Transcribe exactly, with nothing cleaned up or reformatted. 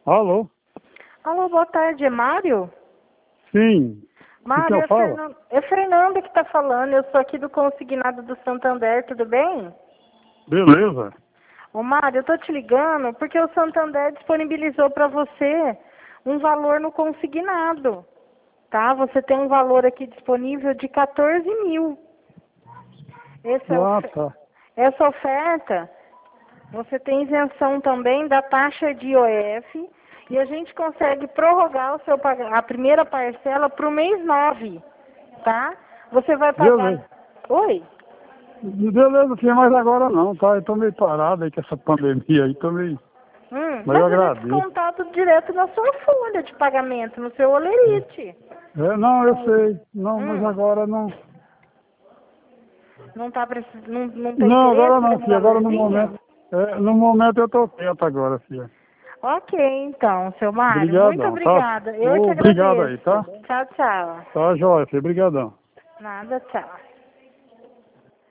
Alô? Alô, boa tarde, é Mário? Sim. Mário, Então é, fala. Fernan... é Fernanda que está falando, eu sou aqui do Consignado do Santander, tudo bem? Beleza. Ô Mário, eu tô te ligando porque o Santander disponibilizou para você um valor no consignado, tá? Você tem um valor aqui disponível de quatorze mil. Essa, Ah, of... tá. Essa oferta, você tem isenção também da taxa de I O F e a gente consegue prorrogar o seu pag... a primeira parcela para o mês nove, tá? Você vai pagar... Beleza. Oi? Beleza, sim, mas agora não, tá? Eu tô meio parado aí com essa pandemia aí, tô meio... Hum, Mas eu mas ele agradeço. descontar tudo direto na sua folha de pagamento, no seu olerite. É, não, eu sei. Não, mas Hum, agora não... não tá precis... não, não tem Não, agora interesse não, nesse filha. Agora no valorzinho? momento... É, no momento eu tô quieto agora, filha. Ok, então, seu Mário, muito Obrigadão, tá? obrigada. Eu que Obrigado aí, agradeço. tá? Tchau, tchau. Tá, jóia, filha. Obrigadão. Nada, tchau.